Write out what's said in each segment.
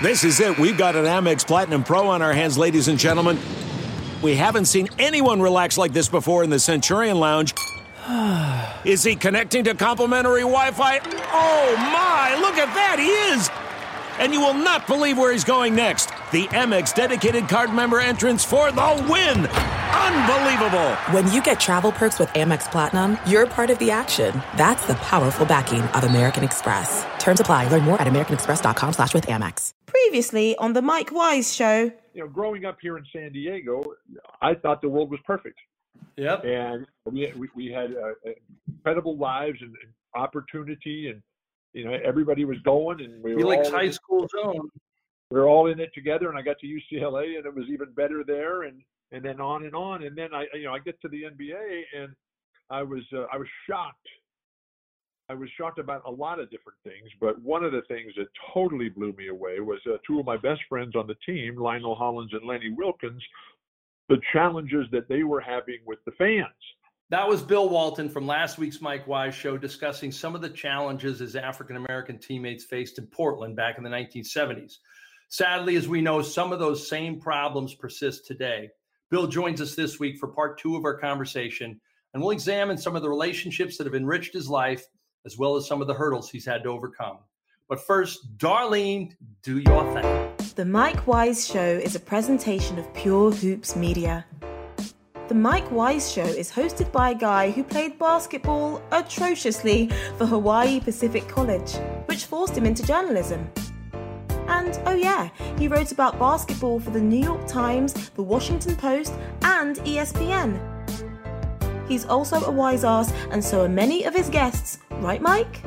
This is it. We've got an Amex Platinum Pro on our hands, ladies and gentlemen. We haven't seen anyone relax like this before in the Centurion Lounge. Is he connecting to complimentary Wi-Fi? Oh, my. Look at that. He is. And you will not believe where he's going next. The Amex dedicated card member entrance for the win. Unbelievable. When you get travel perks with Amex Platinum, you're part of the action. That's the powerful backing of American Express. Terms apply. Learn more at americanexpress.com/withAmex. Previously on the Mike Wise Show. Growing up here in San Diego, I thought the world was perfect. Yep. And we had incredible lives and opportunity, and everybody was going, and we were Felix High School zone. We were all in it together, and I got to UCLA, and it was even better there, and then on and on, and then I get to the NBA, and I was shocked. I was shocked about a lot of different things, but one of the things that totally blew me away was two of my best friends on the team, Lionel Hollins and Lenny Wilkins, the challenges that they were having with the fans. That was Bill Walton from last week's Mike Wise Show discussing some of the challenges his African-American teammates faced in Portland back in the 1970s. Sadly, as we know, some of those same problems persist today. Bill joins us this week for part 2 of our conversation, and we'll examine some of the relationships that have enriched his life, as well as some of the hurdles he's had to overcome. But first, Darlene, do your thing. The Mike Wise Show is a presentation of Pure Hoops Media. The Mike Wise Show is hosted by a guy who played basketball atrociously for Hawaii Pacific College, which forced him into journalism. And, oh yeah, he wrote about basketball for the New York Times, the Washington Post, and ESPN. He's also a wise ass, and so are many of his guests. Right, Mike?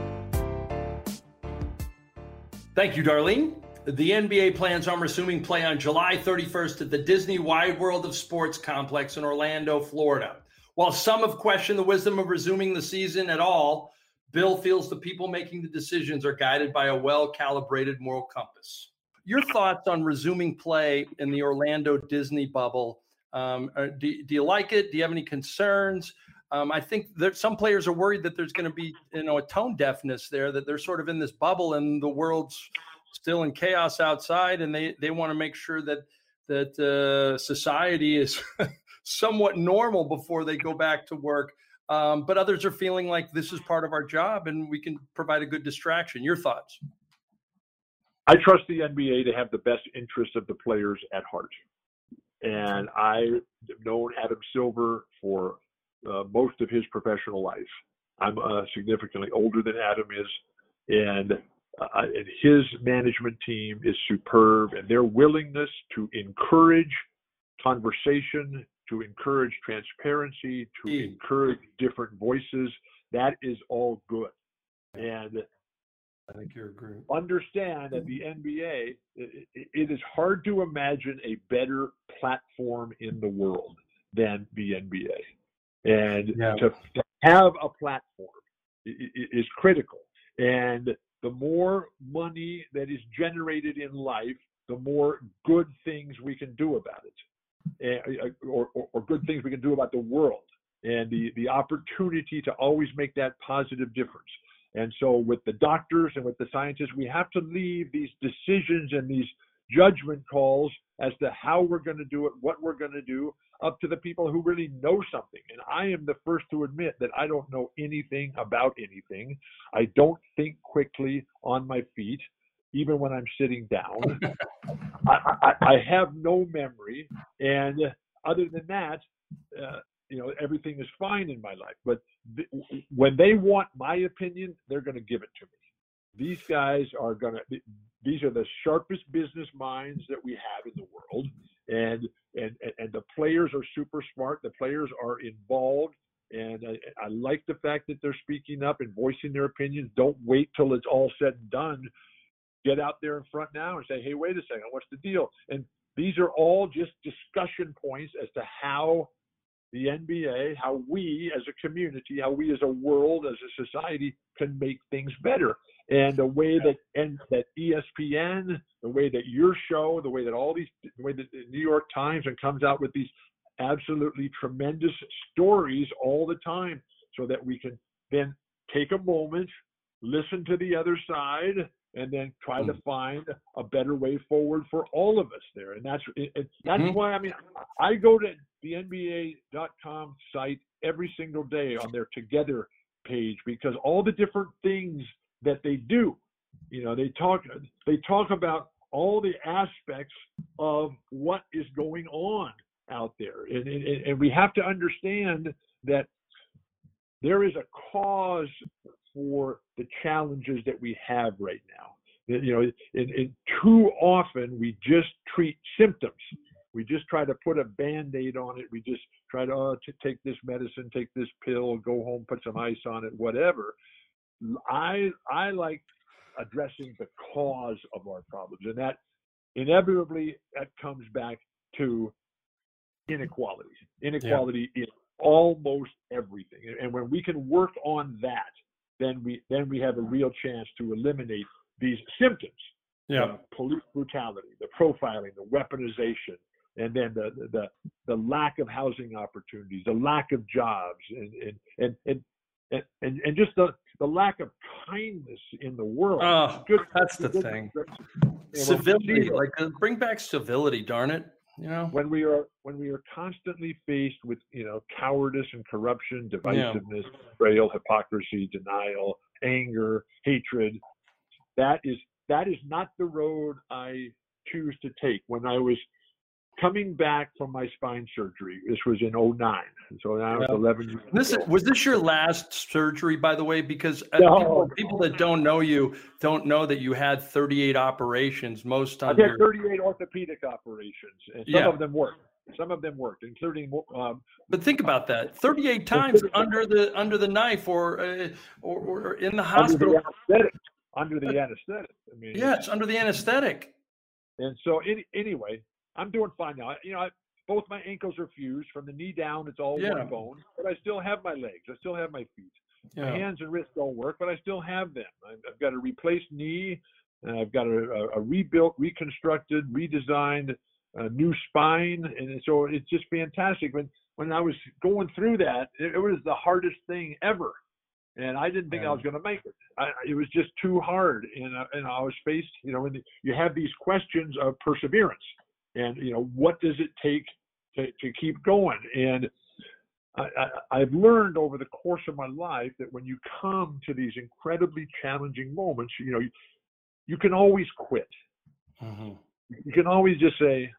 Thank you, Darlene. The NBA plans on resuming play on July 31st at the Disney Wide World of Sports complex in Orlando, Florida. While some have questioned the wisdom of resuming the season at all, Bill feels the people making the decisions are guided by a well-calibrated moral compass. Your thoughts on resuming play in the Orlando Disney bubble? Do you like it? Do you have any concerns? I think that some players are worried that there's going to be, a tone deafness there, that they're sort of in this bubble and the world's still in chaos outside, and they want to make sure that society is somewhat normal before they go back to work. But others are feeling like this is part of our job and we can provide a good distraction. Your thoughts? I trust the NBA to have the best interests of the players at heart. And I've known Adam Silver for most of his professional life. I'm significantly older than Adam is, and his management team is superb, and their willingness to encourage conversation, to encourage transparency, to encourage different voices, that is all good. And I think you're agreeing. Understand that the NBA, it is hard to imagine a better platform in the world than the NBA. And to have a platform is critical. And the more money that is generated in life, the more good things we can do about it, or good things we can do about the world, and the opportunity to always make that positive difference. And so with the doctors and with the scientists, we have to leave these decisions and these judgment calls as to how we're going to do it, what we're going to do, up to the people who really know something. And I am the first to admit that I don't know anything about anything. I don't think quickly on my feet, even when I'm sitting down. I have no memory. And other than that, everything is fine in my life. But when they want my opinion, they're going to give it to me. These guys are these are the sharpest business minds that we have in the world. And the players are super smart. The players are involved. And I like the fact that they're speaking up and voicing their opinions. Don't wait till it's all said and done. Get out there in front now and say, hey, wait a second, what's the deal? And these are all just discussion points as to how the NBA, how we as a community, how we as a world, as a society can make things better. And the way that ESPN, the way that your show, the way that the way that the New York Times and comes out with these absolutely tremendous stories all the time, so that we can then take a moment, listen to the other side, and then try to find a better way forward for all of us there. And that's why, I mean, I go to the NBA.com site every single day on their Together page, because all the different things that they do, you know, they talk about all the aspects of what is going on out there. And we have to understand that there is a cause for the challenges that we have right now. You know, and too often we just treat symptoms. We just try to put a Band-Aid on it. We just try to take this medicine, take this pill, go home, put some ice on it, whatever. I like addressing the cause of our problems, and that inevitably that comes back to inequality. Inequality in almost everything. And when we can work on that, then we have a real chance to eliminate these symptoms. Police brutality, the profiling, the weaponization, and then the lack of housing opportunities, the lack of jobs, and just the lack of kindness in the world. That's the thing. Civility, like bring back civility, darn it. You know, when we are constantly faced with, you know, cowardice and corruption, divisiveness, betrayal, hypocrisy, denial, anger, hatred, that is not the road I choose to take. When I was coming back from my spine surgery, this was in 2009, so now I was 11 years old. Was this your last surgery, by the way? Because people that don't know you don't know that you had 38 operations. Most times, I had 38 orthopedic operations, and some of them worked. Some of them worked, including. But think about that: 38 times under the knife, or in the hospital. Under the anesthetic. I mean, yes, under the anesthetic. And so anyway, I'm doing fine now. You know, both my ankles are fused from the knee down. It's all one bone, but I still have my legs. I still have my feet. My hands and wrists don't work, but I still have them. I've got a replaced knee, and I've got a rebuilt, reconstructed, redesigned new spine, and so it's just fantastic. When I was going through that, it was the hardest thing ever. And I didn't think I was going to make it. It was just too hard. And I was faced, you know, when you have these questions of perseverance and, you know, what does it take to keep going? And I've learned over the course of my life that when you come to these incredibly challenging moments, you know, you can always quit. Mm-hmm. You can always just say,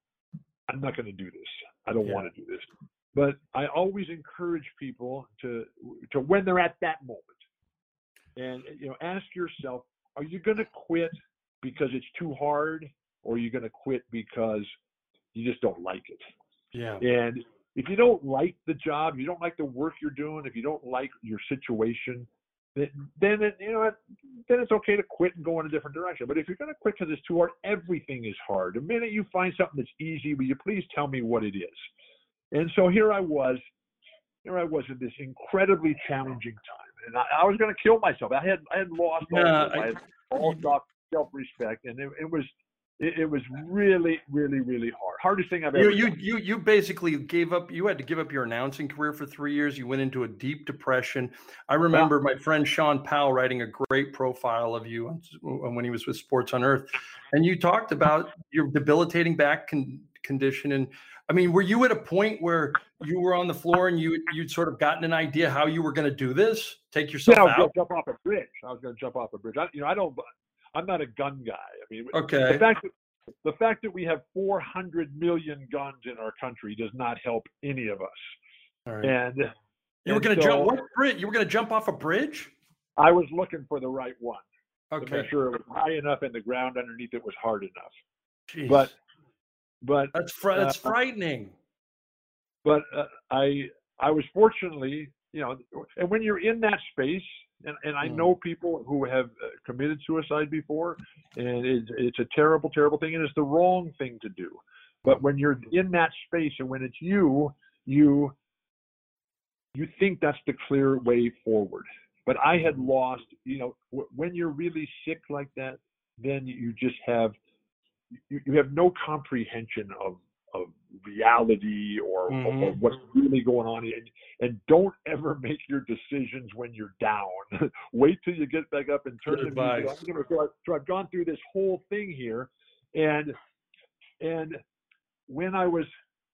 I'm not going to do this. I don't want to do this. But I always encourage people to when they're at that moment, and, you know, ask yourself, are you going to quit because it's too hard, or are you going to quit because you just don't like it? Yeah. And if you don't like the job, you don't like the work you're doing, if you don't like your situation, then it's okay to quit and go in a different direction. But if you're going to quit because it's too hard, everything is hard. The minute you find something that's easy, will you please tell me what it is? And so here I was in this incredibly challenging time, and I was going to kill myself. I had lost all self-respect, and it was really, really, really hard. Hardest thing I've ever done. You basically gave up. You had to give up your announcing career for 3 years. You went into a deep depression. I remember my friend Sean Powell writing a great profile of you when he was with Sports on Earth, and you talked about your debilitating back condition. And I mean, were you at a point where you were on the floor and you'd sort of gotten an idea how you were going to do this? Take yourself out? I was going to jump off a bridge. I'm not a gun guy. I mean, okay. The fact that we have 400 million guns in our country does not help any of us. All right. And you were going to jump what bridge? You were going to jump off a bridge? I was looking for the right one. Okay. To make sure it was high enough and the ground underneath it was hard enough. Jeez. But that's frightening. But I was fortunately, you know, and when you're in that space, and I know people who have committed suicide before, and it's a terrible, terrible thing, and it's the wrong thing to do. But when you're in that space, and when it's you think that's the clear way forward. But I had lost, you know, when you're really sick like that, then you just have. You have no comprehension of reality or what's really going on. And don't ever make your decisions when you're down. Wait till you get back up and turn the music on. So I've gone through this whole thing here, and when I was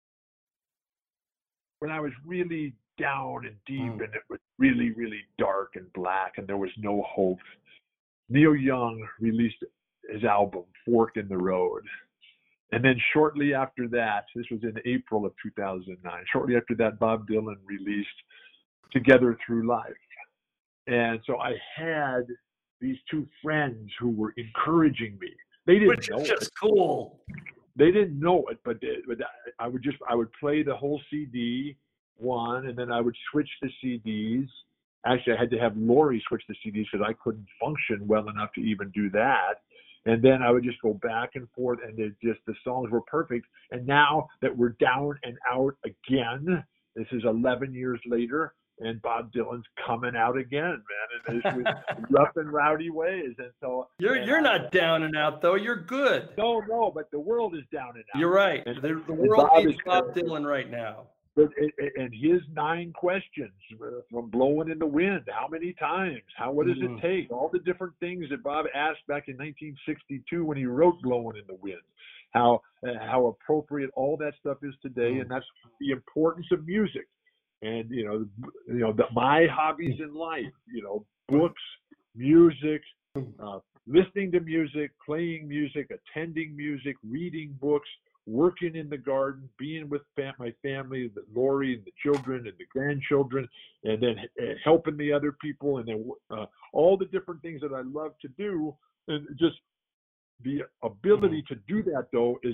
really down and deep, and it was really, really dark and black, and there was no hope, Neil Young released his album Fork in the Road. And then shortly after that, this was in April of 2009, shortly after that, Bob Dylan released Together Through Life. And so I had these two friends who were encouraging me. They didn't know it. Which is just cool. They didn't know it, but I would play the whole CD one, and then I would switch the CDs. Actually, I had to have Lori switch the CDs because I couldn't function well enough to even do that. And then I would just go back and forth, and the songs were perfect. And now that we're down and out again, this is 11 years later, and Bob Dylan's coming out again, man, and it's rough and rowdy ways. And so you're not down and out though. You're good. No, but the world is down and out. You're right. And the world needs Bob Dylan right now. And his 9 questions from Blowing in the Wind, how many times, what does it take, all the different things that Bob asked back in 1962 when he wrote Blowing in the Wind, how appropriate all that stuff is today. And that's the importance of music. And my hobbies in life, books, music, listening to music, playing music, attending music, reading books, working in the garden, being with my family, Lori and the children and the grandchildren, and then helping the other people, and then all the different things that I love to do. And just the ability to do that, though, is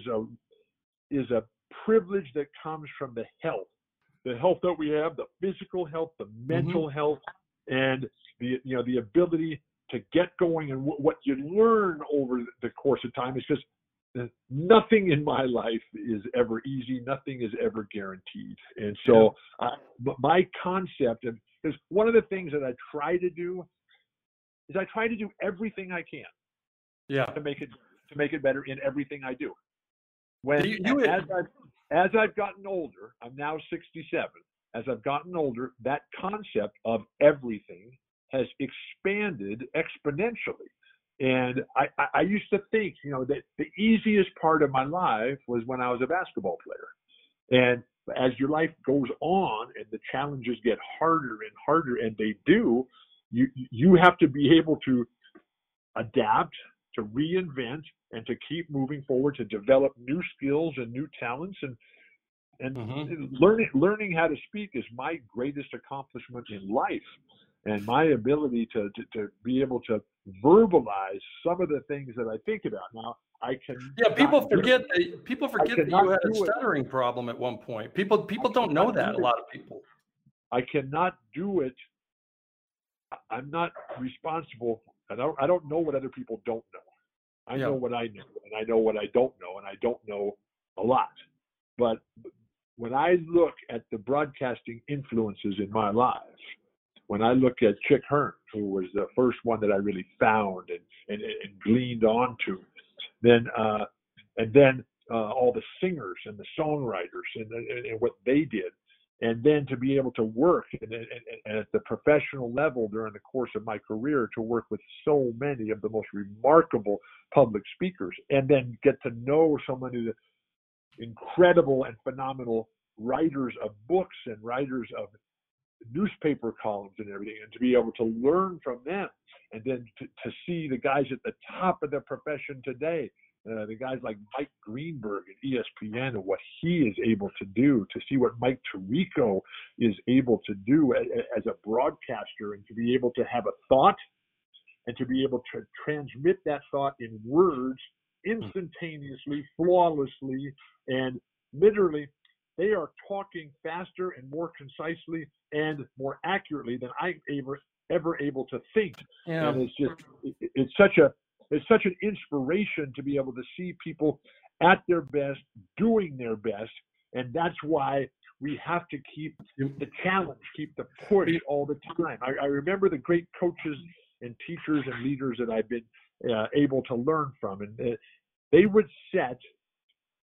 a privilege that comes from the health that we have, the physical health, the mental health, and the ability to get going. And what you learn over the course of time is just nothing in my life is ever easy. Nothing is ever guaranteed. And so my concept, because one of the things that I try to do is I try to do everything I can to make it better in everything I do. As I've gotten older, I'm now 67. As I've gotten older, that concept of everything has expanded exponentially. And I used to think, that the easiest part of my life was when I was a basketball player. And as your life goes on and the challenges get harder and harder, and they do, you have to be able to adapt, to reinvent, and to keep moving forward, to develop new skills and new talents. And learning how to speak is my greatest accomplishment in life. And my ability to be able to verbalize some of the things that I think about. Now, I can. Yeah, people forget that you had a stuttering problem at one point. People don't know that. A lot of people. I cannot do it. I'm not responsible. I don't know what other people don't know. I know what I know, and I know what I don't know, and I don't know a lot. But when I look at the broadcasting influences in my life, when I look at Chick Hearn, who was the first one that I really found and gleaned onto, then all the singers and the songwriters and what they did, and then to be able to work and at the professional level during the course of my career, to work with so many of the most remarkable public speakers, and then get to know so many of the incredible and phenomenal writers of books and writers of newspaper columns and everything, and to be able to learn from them, and then to see the guys at the top of the profession today, the guys like Mike Greenberg at ESPN and what he is able to do, to see what Mike Tirico is able to do as a broadcaster, and to be able to have a thought and to be able to transmit that thought in words instantaneously, flawlessly, and literally they are talking faster and more concisely and more accurately than I'm ever able to think. Yeah. And it's such an inspiration to be able to see people at their best, doing their best. And that's why we have to keep the challenge, keep the push all the time. I remember the great coaches and teachers and leaders that I've been able to learn from. And they would set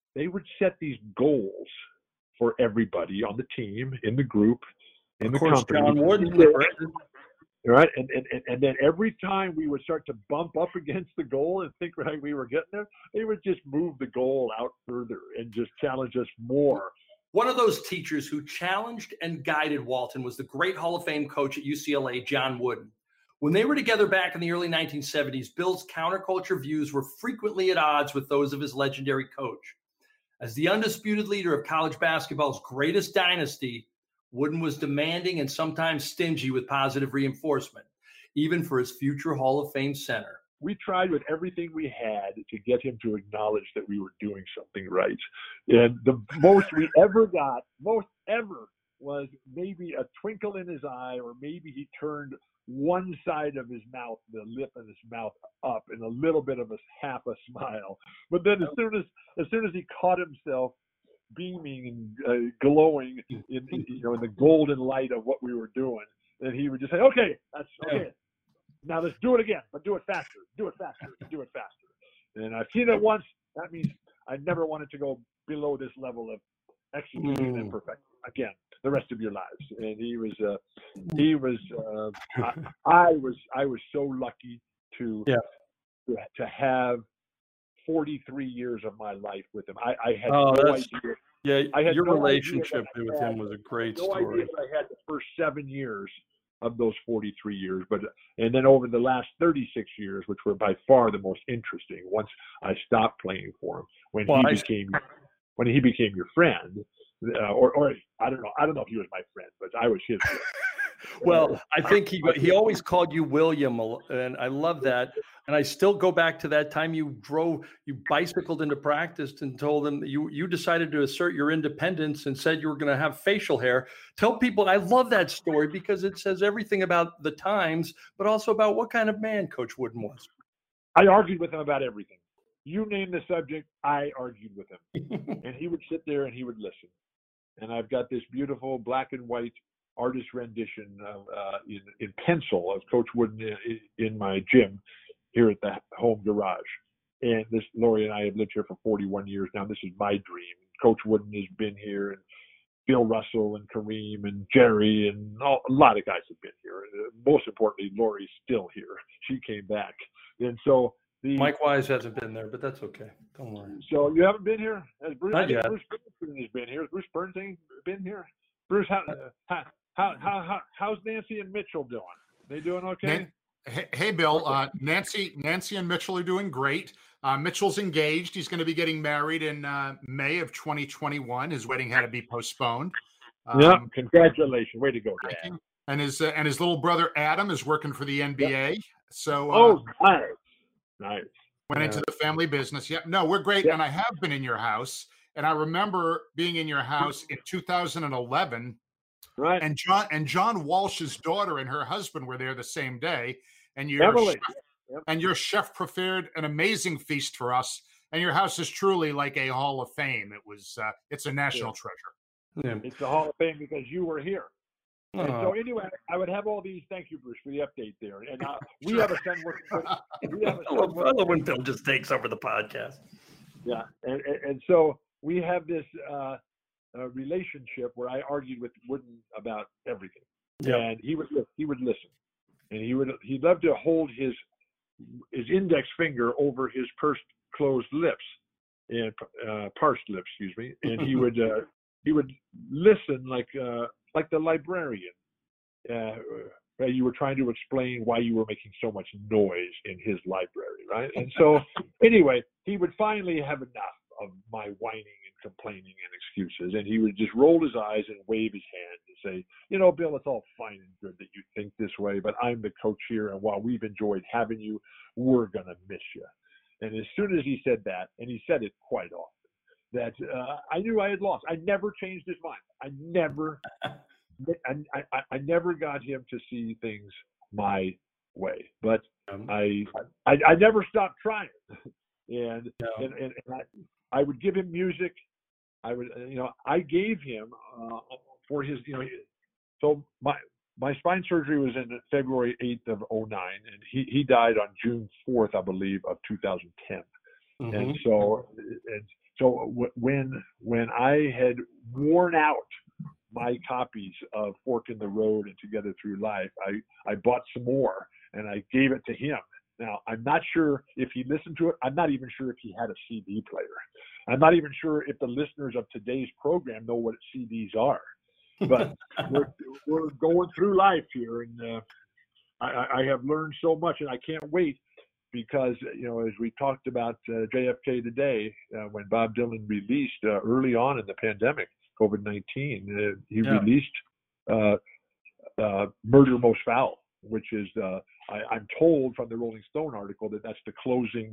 they would set these goals for everybody on the team, in the group, in the company. John Wooden, right? And then every time we would start to bump up against the goal and think like we were getting there, they would just move the goal out further and just challenge us more. One of those teachers who challenged and guided Walton was the great Hall of Fame coach at UCLA, John Wooden. When they were together back in the early 1970s, Bill's counterculture views were frequently at odds with those of his legendary coach. As the undisputed leader of college basketball's greatest dynasty, Wooden was demanding and sometimes stingy with positive reinforcement, even for his future Hall of Fame center. We tried with everything we had to get him to acknowledge that we were doing something right. And the most we ever got, was maybe a twinkle in his eye, or maybe he turned one side of his mouth, the lip of his mouth up, and a little bit of half a smile. But then as soon as he caught himself beaming and glowing in the golden light of what we were doing, then he would just say, "Okay, that's okay. Now let's do it again, but do it faster. Do it faster. Do it faster." And I've seen it once. That means I never wanted to go below this level of execution and perfection again the rest of your lives. And I was so lucky to have 43 years of my life with him. I had no idea. Yeah, your relationship with him was a great story. No idea that I had the first 7 years of those 43 years, and then over the last 36 years, which were by far the most interesting, once I stopped playing for him, when he became your friend, or I don't know if he was my friend, but I was his friend. Well, I think he always called you William, and I love that. And I still go back to that time you bicycled into practice and told them that you decided to assert your independence and said you were going to have facial hair. Tell people, I love that story because it says everything about the times, but also about what kind of man Coach Wooden was. I argued with him about everything. You name the subject, I argued with him. And he would sit there and he would listen. And I've got this beautiful black and white artist rendition in pencil of Coach Wooden in my gym here at the home garage. And Lori and I have lived here for 41 years now. This is my dream. Coach Wooden has been here, and Bill Russell and Kareem and Jerry and a lot of guys have been here. Most importantly, Lori's still here. She came back. And so Mike Wise hasn't been there, but that's okay. Don't worry. So you haven't been here? Not yet. Bruce Springsteen has been here. Has Bruce Springsteen been here? Bruce, how's Nancy and Mitchell doing? They doing okay? Hey, Bill. Nancy and Mitchell are doing great. Mitchell's engaged. He's going to be getting married in May of 2021. His wedding had to be postponed. Congratulations. Way to go, Dad. And his little brother Adam is working for the NBA. So nice. Went into the family business. Yeah, no, we're great. Yeah. And I have been in your house, and I remember being in your house in 2011. Right. And John Walsh's daughter and her husband were there the same day. And your chef prepared an amazing feast for us. And your house is truly like a Hall of Fame. It's a national treasure. Yeah. It's a Hall of Fame because you were here. And so anyway, I would have all these. Thank you, Bruce, for the update there. And we have a son working. I love when Bill just takes over the podcast. Yeah, and so we have this relationship where I argued with Wooden about everything, and he would listen, and he'd love to hold his index finger over his closed lips, and parsed lips, excuse me, and he would listen like the librarian. You were trying to explain why you were making so much noise in his library, right? And so anyway, he would finally have enough of my whining and complaining and excuses, and he would just roll his eyes and wave his hand and say, Bill, it's all fine and good that you think this way, but I'm the coach here, and while we've enjoyed having you, we're going to miss you. And as soon as he said that, and he said it quite often, that I knew I had lost. I never changed his mind. I never got him to see things my way, but I never stopped trying. And I would give him music. I gave him for his, so my spine surgery was in February 8th of 2009, and he died on June 4th, I believe, of 2010. And so when I had worn out my copies of Fork in the Road and Together Through Life, I bought some more and I gave it to him. Now, I'm not sure if he listened to it. I'm not even sure if he had a CD player. I'm not even sure if the listeners of today's program know what CDs are. But we're going through life here, and I have learned so much, and I can't wait because, as we talked about JFK today, when Bob Dylan released early on in the pandemic, COVID-19, he released Murder Most Foul, which is, I'm told from the Rolling Stone article that's the closing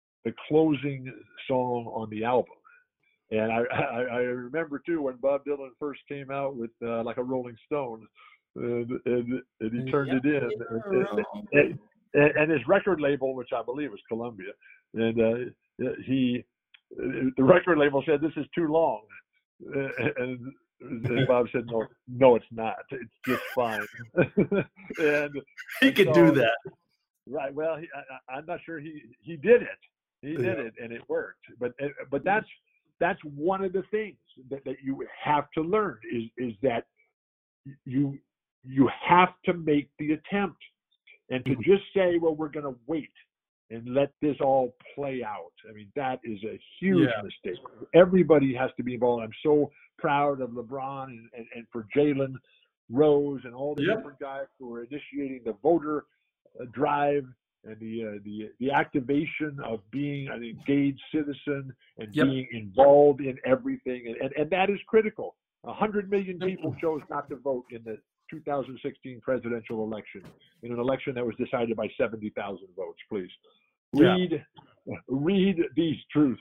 song on the album. And I remember too when Bob Dylan first came out with like a Rolling Stone, and he turned it in, and his record label, which I believe was Columbia, and the record label said this is too long, and Bob said no, it's not. It's just fine. and he could do that, right? Well, I'm not sure he did it. He did it, and it worked. But that's one of the things that you have to learn is that you have to make the attempt, and to just say, well, we're going to wait and let this all play out. I mean, that is a huge mistake. Everybody has to be involved. I'm so proud of LeBron and for Jalen Rose and all the different guys who are initiating the voter drive and the activation of being an engaged citizen and being involved in everything. And that is critical. 100 million people chose not to vote in the 2016 presidential election, in an election that was decided by 70,000 votes. Please read these truths.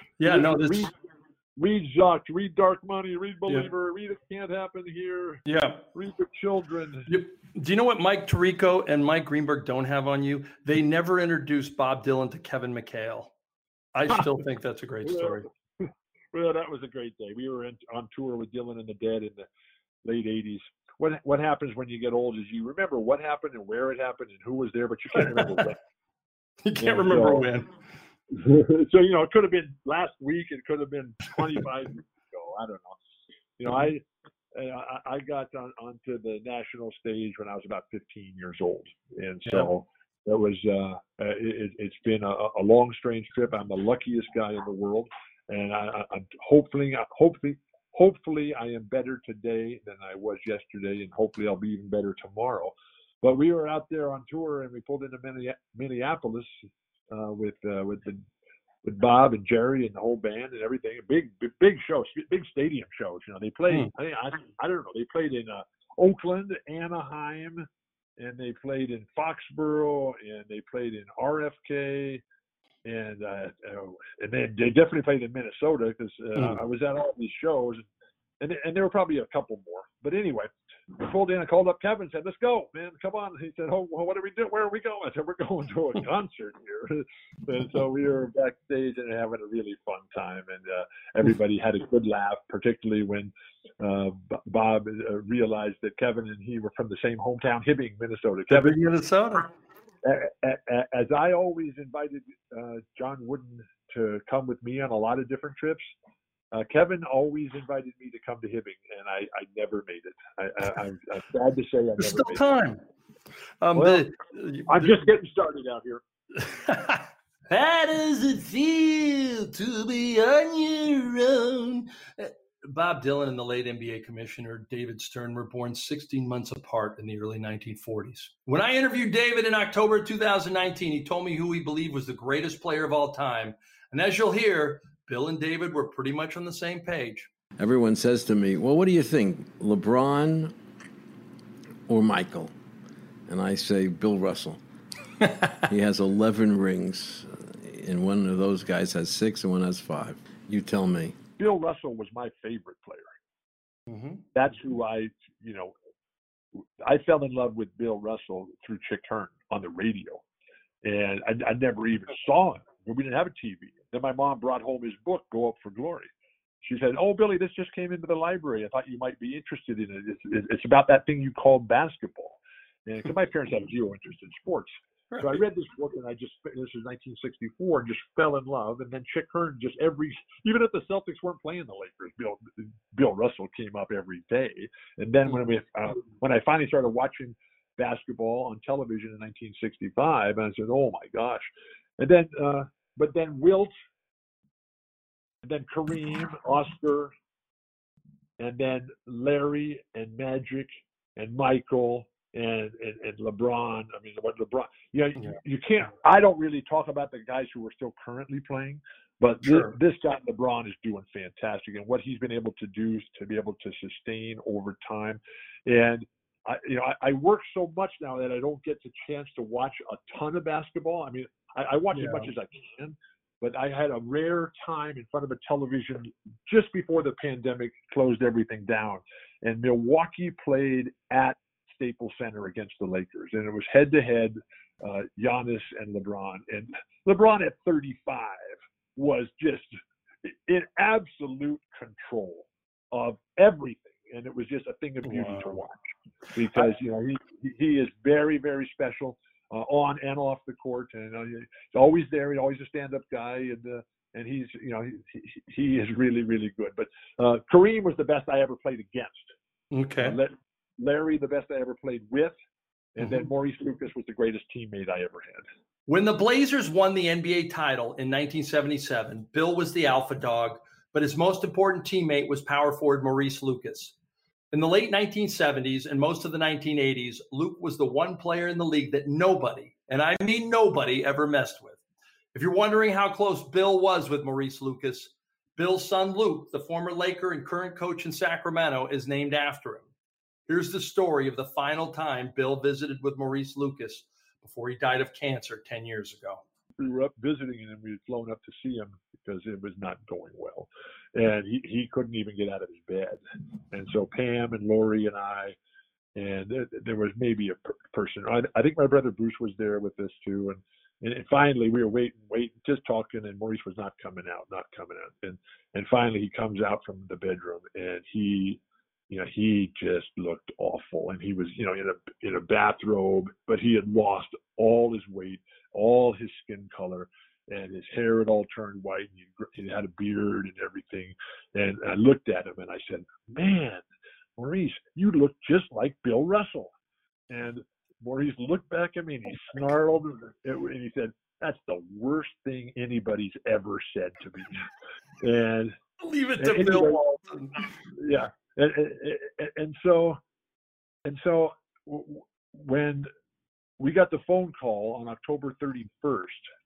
Read Zuck, read Dark Money, read Believer, read It Can't Happen Here. Read The Children. Do you know what Mike Tirico and Mike Greenberg don't have on you? They never introduced Bob Dylan to Kevin McHale. I still think that's a great story. Well, that was a great day. We were on tour with Dylan and the Dead in the late 80s. What happens when you get old is you remember what happened and where it happened and who was there, but you can't remember when. You can't remember when. So, it could have been last week. It could have been 25 years ago. I don't know. I got onto the national stage when I was about 15 years old. And so that was, it's been a long, strange trip. I'm the luckiest guy in the world. And I'm hopefully I am better today than I was yesterday. And hopefully I'll be even better tomorrow. But we were out there on tour and we pulled into Minneapolis with Bob and Jerry and the whole band and everything. Big shows, big stadium shows. They played. I don't know. They played in Oakland, Anaheim, and they played in Foxborough, and they played in RFK, and then they definitely played in Minnesota because I was at all these shows, and there were probably a couple more. But anyway, I pulled in, I called up Kevin, said, "Let's go, man, come on." He said, "Oh, well, what are we doing? Where are we going?" I said, "We're going to a concert here." And so we were backstage and having a really fun time, and everybody had a good laugh, particularly when Bob realized that Kevin and he were from the same hometown, Hibbing, Minnesota. Hibbing, Minnesota. As I always invited John Wooden to come with me on a lot of different trips, Kevin always invited me to come to Hibbing, and I never made it. I'm sad to say I never made it. There's still time. I'm just getting started out here. How does it feel to be on your own? Bob Dylan and the late NBA commissioner David Stern were born 16 months apart in the early 1940s. When I interviewed David in October 2019, he told me who he believed was the greatest player of all time. And as you'll hear, Bill and David were pretty much on the same page. Everyone says to me, well, what do you think, LeBron or Michael? And I say, Bill Russell. He has 11 rings, and one of those guys has 6 and one has 5. You tell me. Bill Russell was my favorite player. Mm-hmm. That's who I fell in love with Bill Russell through Chick Hearn on the radio. And I never even saw him. We didn't have a TV. Then my mom brought home his book, Go Up for Glory. She said, "Oh, Billy, this just came into the library. I thought you might be interested in it. It's about that thing you call basketball." And because my parents had zero interest in sports. Right. So I read this book, and this is 1964, and just fell in love. And then Chick Hearn, even if the Celtics weren't playing the Lakers, Bill Russell came up every day. And then when I finally started watching basketball on television in 1965, and I said, oh my gosh. And then, but then Wilt, and then Kareem, Oscar, and then Larry and Magic and Michael and LeBron. I mean, what LeBron? You can't. I don't really talk about the guys who are still currently playing, but this guy LeBron is doing fantastic, and what he's been able to do to be able to sustain over time. And I work so much now that I don't get the chance to watch a ton of basketball. I mean, I watch as much as I can, but I had a rare time in front of a television just before the pandemic closed everything down, and Milwaukee played at Staples Center against the Lakers, and it was head-to-head, Giannis and LeBron. And LeBron at 35 was just in absolute control of everything, and it was just a thing of beauty to watch, because he is very, very special on and off the court, and he's always there. He's always a stand-up guy, and he's he is really, really good. But Kareem was the best I ever played against. Okay. Larry, the best I ever played with, and then Maurice Lucas was the greatest teammate I ever had. When the Blazers won the NBA title in 1977, Bill was the alpha dog, but his most important teammate was power forward Maurice Lucas. In the late 1970s and most of the 1980s, Luke was the one player in the league that nobody, and I mean nobody, ever messed with. If you're wondering how close Bill was with Maurice Lucas, Bill's son Luke, the former Laker and current coach in Sacramento, is named after him. Here's the story of the final time Bill visited with Maurice Lucas before he died of cancer 10 years ago. We were up visiting him, and we had flown up to see him because it was not going well. And he couldn't even get out of his bed. And so Pam and Lori and I, and there was maybe a person, I think my brother Bruce was there with us too. And finally we were waiting, just talking, and Maurice was not coming out. And finally he comes out from the bedroom, and he just looked awful. And he was, in a bathrobe, but he had lost all his weight, all his skin color, and his hair had all turned white, and he had a beard and everything. And I looked at him and I said, man, Maurice, you look just like Bill Russell. And Maurice looked back at me and he snarled, and he said, that's the worst thing anybody's ever said to me. And leave it to Bill Walton. Yeah. And so when we got the phone call on October 31st,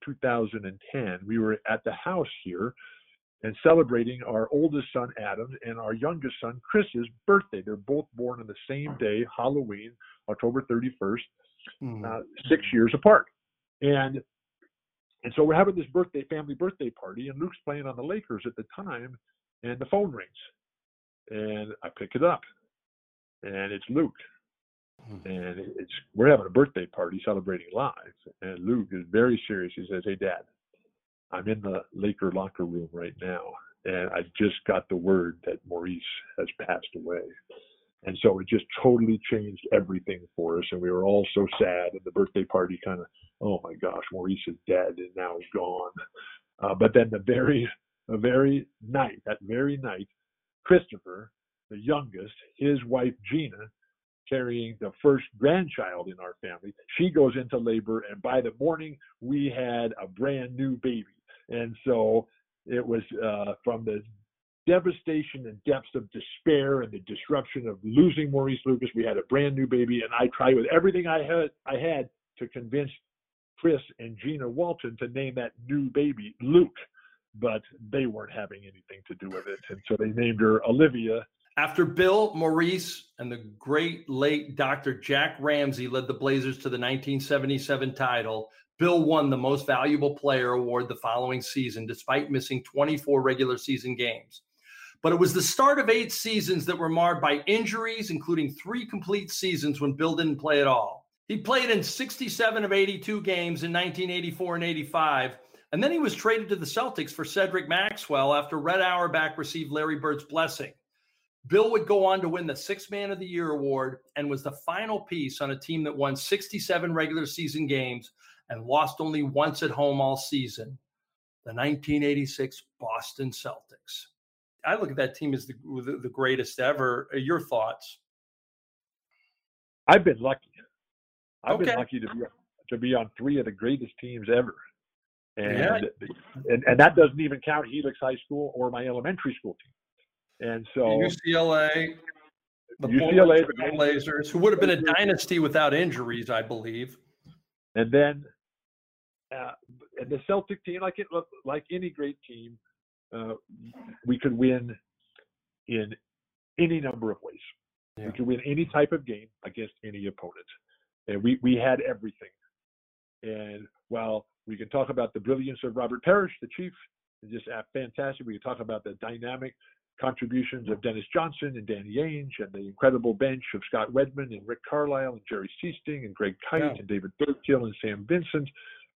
2010, we were at the house here and celebrating our oldest son, Adam, and our youngest son, Chris's birthday. They're both born on the same day, Halloween, October 31st, 6 years apart. And so we're having this family birthday party, and Luke's playing on the Lakers at the time, and the phone rings. And I pick it up, and it's Luke. And we're having a birthday party celebrating live. And Luke is very serious. He says, hey, Dad, I'm in the Laker locker room right now, and I just got the word that Maurice has passed away. And so it just totally changed everything for us. And we were all so sad. And the birthday party kind of, oh my gosh, Maurice is dead and now he's gone. But then that very night, Christopher, the youngest, his wife Gina, carrying the first grandchild in our family, she goes into labor, and by the morning we had a brand new baby. And so it was from the devastation and depths of despair and the disruption of losing Maurice Lucas, we had a brand new baby, and I tried with everything I had to convince Chris and Gina Walton to name that new baby Luke, but they weren't having anything to do with it, and so they named her Olivia. After Bill, Maurice, and the great late Dr. Jack Ramsey led the Blazers to the 1977 title, Bill won the Most Valuable Player award the following season, despite missing 24 regular season games. But it was the start of 8 seasons that were marred by injuries, including 3 complete seasons when Bill didn't play at all. He played in 67 of 82 games in 1984 and 85, and then he was traded to the Celtics for Cedric Maxwell after Red Auerbach received Larry Bird's blessing. Bill would go on to win the 6th Man of the Year award and was the final piece on a team that won 67 regular season games and lost only once at home all season, the 1986 Boston Celtics. I look at that team as the greatest ever. Your thoughts? I've been lucky. I've been lucky to be on three of the greatest teams ever. And that doesn't even count Helix High School or my elementary school team. And so UCLA, the Blazers, who would have been a dynasty without injuries, I believe. And then and the Celtic team, like any great team, we could win in any number of ways. Yeah. We could win any type of game against any opponent. And we had everything. And while we can talk about the brilliance of Robert Parrish, the chief, is just fantastic. We can talk about the dynamic contributions of Dennis Johnson and Danny Ainge and the incredible bench of Scott Wedman and Rick Carlisle and Jerry Seasting and Greg Kite and David Burkill and Sam Vincent.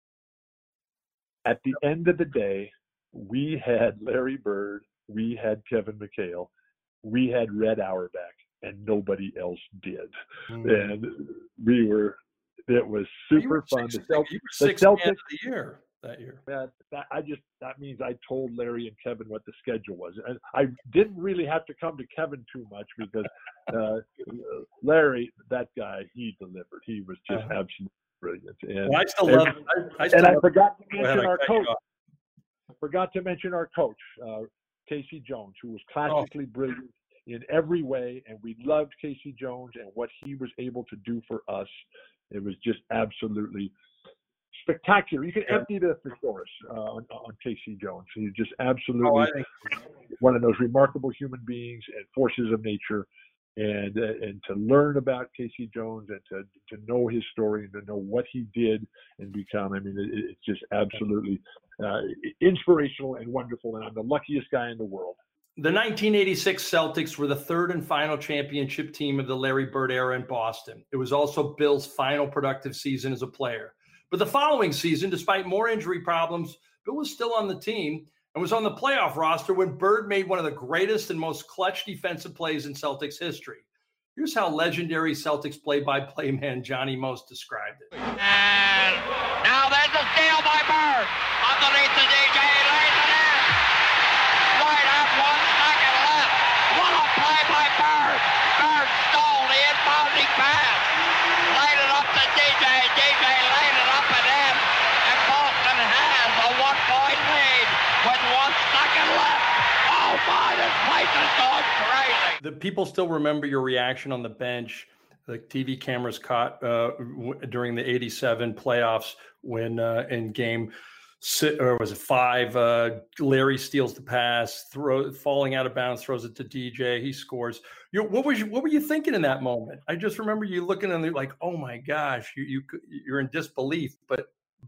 At the end of the day, we had Larry Bird, we had Kevin McHale, we had Red Auerbach, and nobody else did. And it was super fun. You were sixth man of the year that year. That means I told Larry and Kevin what the schedule was. And I didn't really have to come to Kevin too much because Larry, that guy, he delivered. He was just absolutely brilliant. And I still love him. I forgot to mention our coach. I forgot to mention our coach, Casey Jones, who was classically brilliant in every way, and we loved Casey Jones and what he was able to do for us. It was just absolutely spectacular. You can empty the thesaurus on Casey Jones. He's just absolutely one of those remarkable human beings and forces of nature. And to learn about Casey Jones and to know his story and to know what he did and become, I mean, it's just absolutely inspirational and wonderful. And I'm the luckiest guy in the world. The 1986 Celtics were the third and final championship team of the Larry Bird era in Boston. It was also Bill's final productive season as a player. But the following season, despite more injury problems, Bill was still on the team and was on the playoff roster when Bird made one of the greatest and most clutch defensive plays in Celtics history. Here's how legendary Celtics play-by-play man Johnny Most described it. And now there's a steal by Bird. Underneath the DJ, lays it in. Right at 1 second left. What a play by Bird. Bird stole the inbounding pass. Laid it up to DJ. DJ laid it up and in. And Boston has a 1-point lead with 1 second left. Oh my, this place is going crazy. The people still remember your reaction on the bench. The TV cameras caught during the 87 playoffs when in game 6, or was it 5, Larry steals the pass, falling out of bounds, throws it to DJ, he scores. What were you thinking in that moment? I just remember you looking and like, oh my gosh, you're in disbelief. But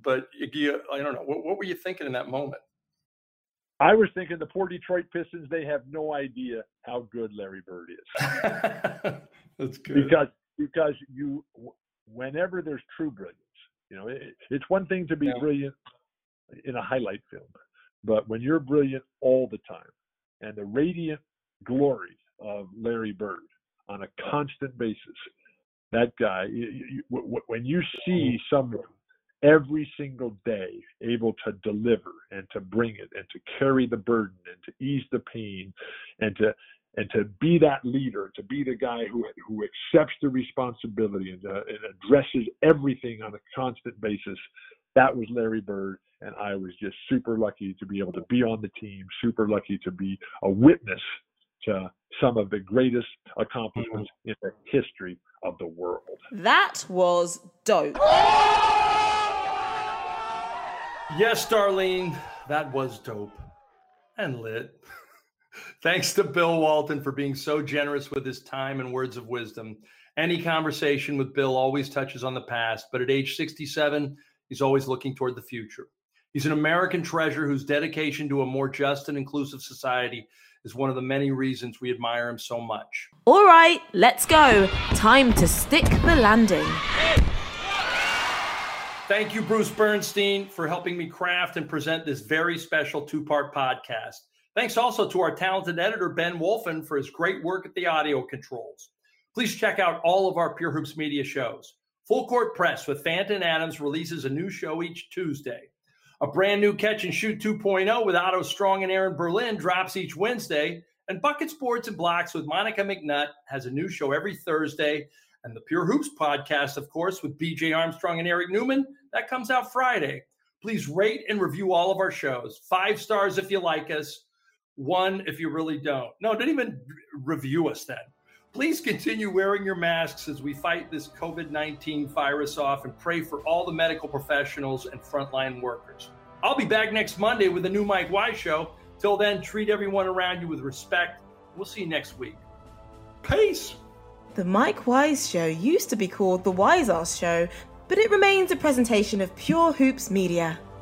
I don't know. What were you thinking in that moment? I was thinking the poor Detroit Pistons, they have no idea how good Larry Bird is. That's good. Because whenever there's true brilliance, it's one thing to be brilliant in a highlight film, but when you're brilliant all the time and the radiant glory of Larry Bird on a constant basis, that guy, when you see someone every single day able to deliver and to bring it and to carry the burden and to ease the pain and to be that leader, to be the guy who accepts the responsibility and addresses everything on a constant basis, that was Larry Bird. And I was just super lucky to be able to be on the team, super lucky to be a witness to some of the greatest accomplishments in the history of the world. That was dope. Yes, Darlene, that was dope and lit. Thanks to Bill Walton for being so generous with his time and words of wisdom. Any conversation with Bill always touches on the past, but at age 67, he's always looking toward the future. He's an American treasure whose dedication to a more just and inclusive society is one of the many reasons we admire him so much. All right, let's go. Time to stick the landing. Thank you, Bruce Bernstein, for helping me craft and present this very special 2-part podcast. Thanks also to our talented editor, Ben Wolfen, for his great work at the audio controls. Please check out all of our Pure Hoops Media shows. Full Court Press with Fanta and Adams releases a new show each Tuesday. A brand new Catch and Shoot 2.0 with Otto Strong and Aaron Berlin drops each Wednesday. And Buckets, Boards, and Blocks with Monica McNutt has a new show every Thursday. And the Pure Hoops podcast, of course, with BJ Armstrong and Eric Newman, that comes out Friday. Please rate and review all of our shows. 5 stars if you like us. 1 if you really don't. No, don't even review us then. Please continue wearing your masks as we fight this COVID-19 virus off, and pray for all the medical professionals and frontline workers. I'll be back next Monday with a new Mike Wise Show. Till then, treat everyone around you with respect. We'll see you next week. Peace! The Mike Wise Show used to be called The Wise Ass Show, but it remains a presentation of Pure Hoops Media.